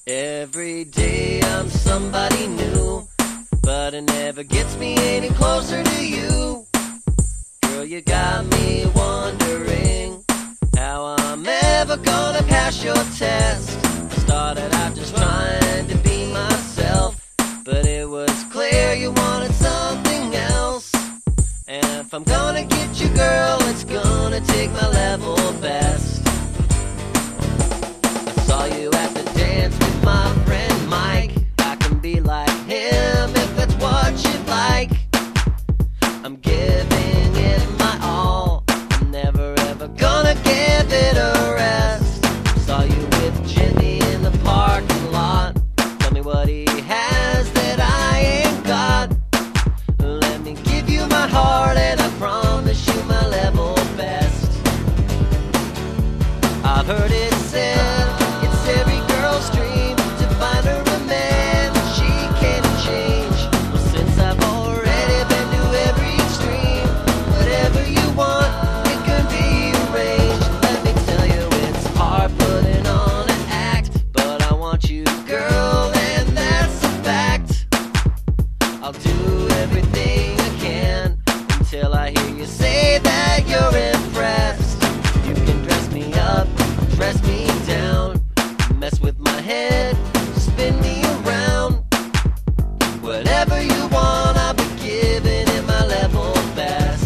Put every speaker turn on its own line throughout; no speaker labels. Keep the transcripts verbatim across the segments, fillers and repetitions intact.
Every day I'm somebody new, but it never gets me any closer to you. Girl, you got me wondering how I'm ever gonna pass your test. I started out just trying to be myself, but it was clear you wanted something else. And if I'm gonna get you, girl, it's gonna take my level best. I saw you at the dance with my friend Mike. I can be like him if that's what you'd like. I'm giving it my all, I'm never ever gonna give it a rest. Saw you with Jimmy in the parking lot. Tell me what he has that I ain't got. Let me give you my heart and I promise you my level best. I've heard it said it's every girl's dream to find her a man that she can change. Well, since I've already been to every extreme, whatever you want, it can be arranged. Let me tell you, it's hard putting on an act, but I want you, girl, and that's a fact. I'll do everything I can until I hear you say that you're impressed. You can dress me up, dress me down, mess with my head, spin me around. Whatever you want, I'll be giving it my level best.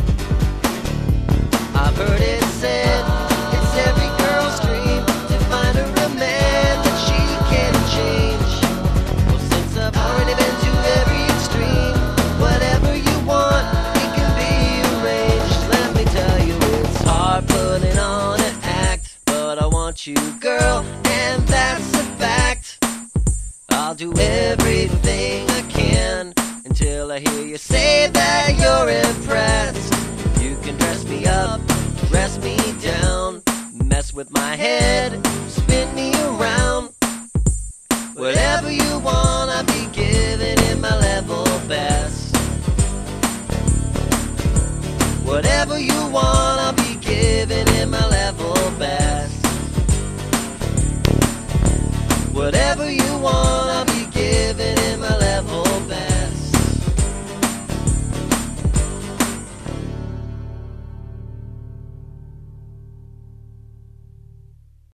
I've heard it said it's every girl's dream to find her a man that she can change. Well, since I've already been to every extreme, whatever you want, it can be arranged. Let me tell you, it's hard putting on an act, but I want you, girl, and that's a fact. I'll do everything I can until I hear you say that you're impressed. You can dress me up, dress me down, mess with my head, spin me around. Whatever you want, I'll be giving it my level best. Whatever you want, I'll be giving it my level best. Whatever you want,